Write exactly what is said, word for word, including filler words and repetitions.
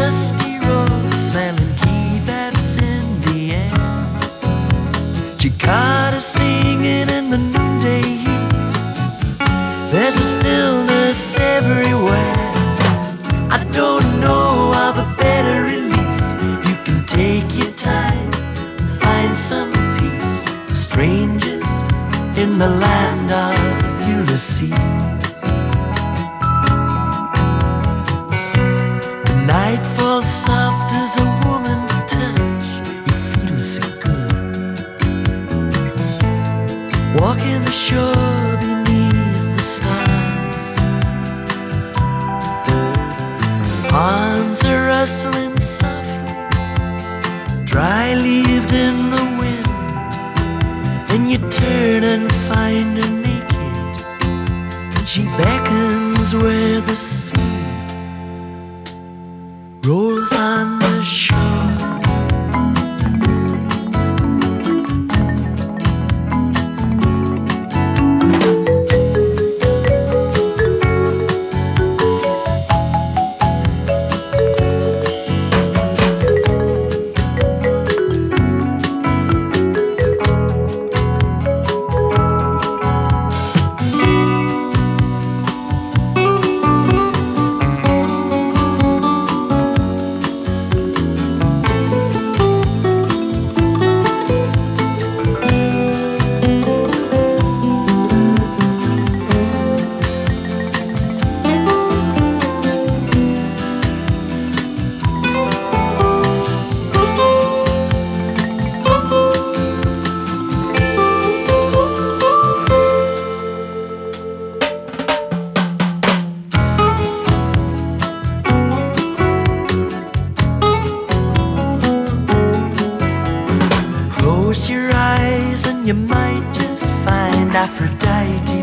dusty road, smelling kebabs in the air. She caught her singing in the noonday heat. There's a stillness everywhere. I don't know of a better release. You can take your time, find some peace. Strangers in the land of Ulysses. The night falls soft as a woman's touch. It feels so good. Walking the shore beneath the stars. Arms are rustling softly, dry-leaved in the wind. And you turn and find her naked, and she beckons where the sea rolls on the shore. Close your eyes and you might just find Aphrodite